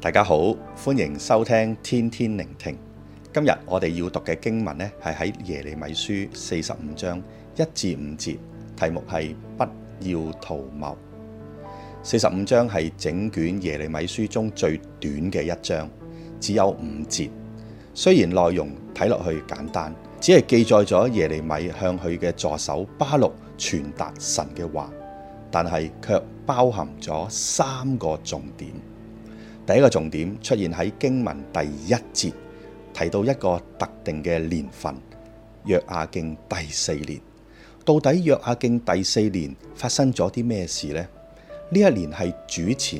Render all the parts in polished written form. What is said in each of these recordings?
大家好，歡迎收聽天天聆聽。今日我哋要讀嘅經文呢，係喺耶利米書45章1至5節，題目係不要圖謀。45章係整卷耶利米書中最短嘅一章，只有5節。雖然內容睇落去簡單，只係記載咗耶利米向佢嘅助手巴錄傳達神嘅話，但係卻包含咗3個重點。第一個重點出現喺經文第1節，提到一個特定嘅年份，約亞敬第4年。到底約亞敬第4年發生咗啲咩事呢？呢一年係主前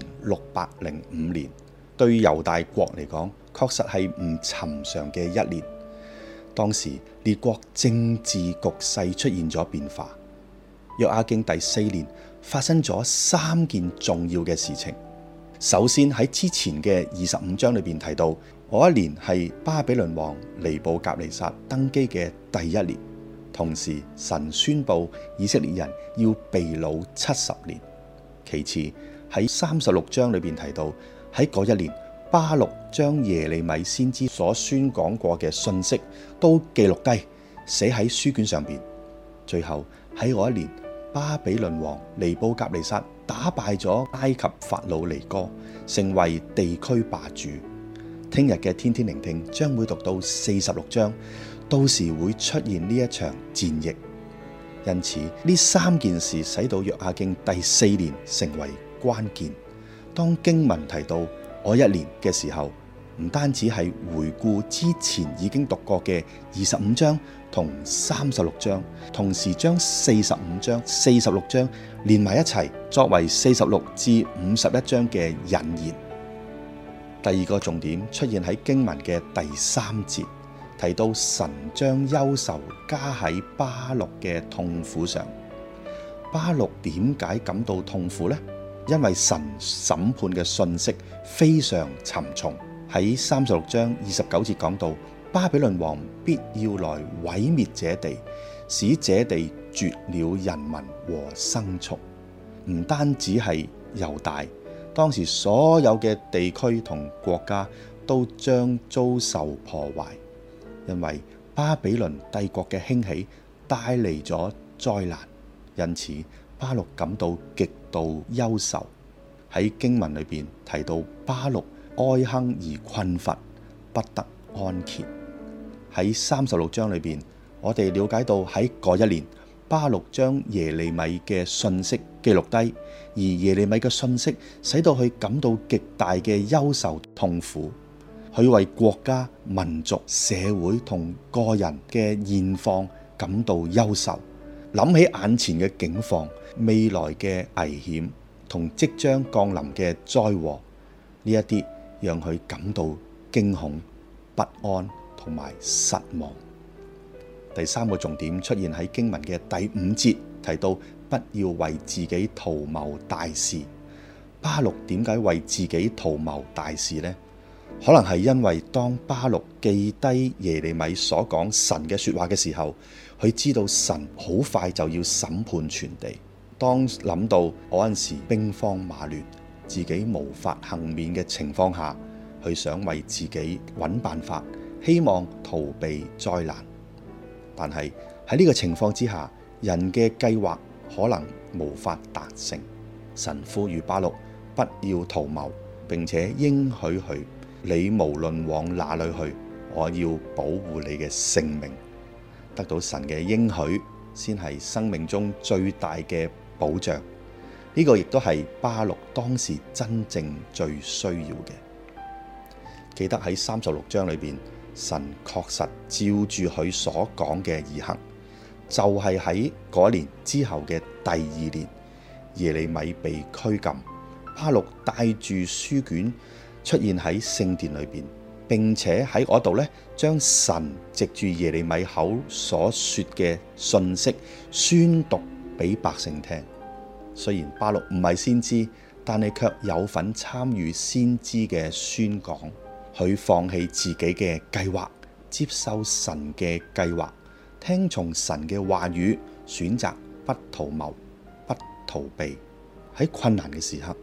605年，對猶大國嚟講，確實係唔尋常嘅一年。當時列國政治局勢出現咗變化。約亞敬第4年發生咗3件重要嘅事情。首先喺之前嘅25章裏邊提到，嗰一年係巴比倫王尼布甲尼撒登基嘅第1年，同時神宣布以色列人要被擄70年。其次喺36章裏邊提到，喺嗰一年巴錄將耶利米先知所宣講過嘅信息都記錄低，寫喺書卷上邊。最後喺嗰一年，巴比倫王尼布甲尼撒打敗咗埃及法老尼哥，成為地區霸主。聽日嘅天天聆聽將會讀到46章，到時會出現呢一場戰役。因此呢3件事使到約亞敬第4年成為關鍵。當經文提到嗰一年嘅時候，唔單止係回顧之前已經讀過嘅25章同36章，同時將45章、46章連埋一齊，作為46至51章嘅引言。第二個重點出現喺經文嘅第3節，提到神將憂愁加喺巴錄嘅痛苦上。巴錄點解感到痛苦呢？因為神審判嘅訊息非常沉重。喺36章29節講到，巴比倫王必要來毀滅這地，使這地絕了人民和牲畜。唔單止係猶大，當時所有嘅地區同國家都將遭受破壞，因為巴比倫帝國嘅興起帶嚟咗災難。因此巴錄感到極度憂愁。喺經文裏邊提到巴錄哀哼而困乏，不得安歇。喺36章裏邊，我哋了解到喺嗰一年，巴錄將耶利米嘅信息記錄低，而耶利米嘅信息使到佢感到極大嘅憂愁痛苦。佢為國家、民族、社會同個人嘅現況感到憂愁，諗起眼前嘅境況、未來嘅危險同即將降臨嘅災禍，呢一啲讓佢感到驚恐、不安同埋失望。第3個重點出現喺經文嘅第5節，提到不要為自己圖謀大事。巴錄點解為自己圖謀大事呢？可能係因為當巴錄記低耶利米所講神嘅說話嘅時候，佢知道神好快就要審判全地。當諗到嗰陣時兵荒馬亂，自己無法幸免嘅情況下，佢想為自己揾辦法，希望逃避災難。但係喺呢個情況之下，人嘅計劃可能無法達成。神呼籲巴錄不要圖謀，並且應許佢：你無論往哪裏去，我要保護你嘅性命。得到神嘅應許，先係生命中最大嘅保障。呢個亦都係巴錄當時真正最需要嘅。記得喺36章裏邊，神確實照住佢所講嘅而行。就係喺嗰年之後嘅第2年，耶利米被拘禁，巴錄帶住書卷出現喺聖殿裏邊，並且喺嗰度將神藉住耶利米口所說嘅信息宣讀俾百姓聽。雖然巴錄唔係先知，但係卻有份參與先知嘅宣講。佢放棄自己嘅計劃，接受神嘅計劃，聽從神嘅話語，選擇不圖謀、不逃避。喺困難嘅時刻，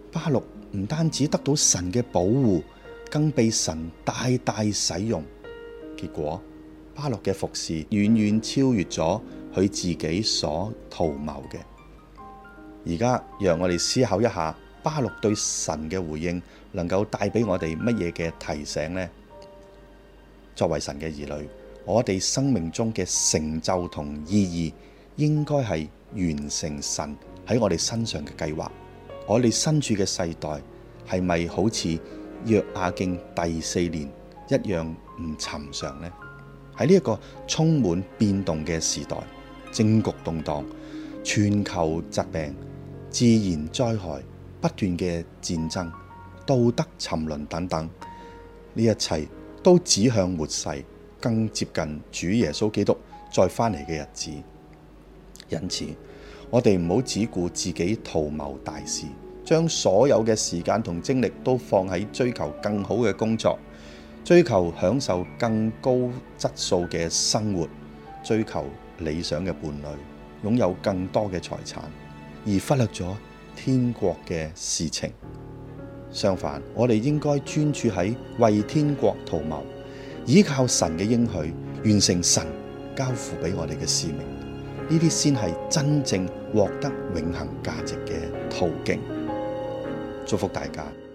巴錄唔單止得到神嘅保護，更被神大大使用。結果巴錄嘅服侍遠遠超越咗佢自己所圖謀嘅。而家讓我哋思考一下，巴錄對神嘅回應能夠帶俾我哋乜嘢嘅提醒呢？作為神嘅兒女，我哋生命中嘅成就同意義，應該係完成神喺我哋身上嘅計劃。我哋身處嘅世代係咪好似約雅敬第4年一樣唔尋常呢？喺呢一個充滿變動嘅時代，政局動盪、全球疾病、自然災害、不斷嘅戰爭、道德沉淪等等，呢一切都指向末世，更接近主耶穌基督再返嚟嘅日子。因此，我哋唔好只顧自己圖謀大事，將所有嘅時間同精力都放喺追求更好嘅工作，追求享受更高質素嘅生活，追求理想嘅伴侶，擁有更多嘅財產，而忽略咗天國嘅事情。相反，我哋應該專注喺為天國圖謀，依靠神嘅應許，完成神交付俾我哋嘅使命。呢啲先係真正獲得永恆價值嘅途徑。祝福大家。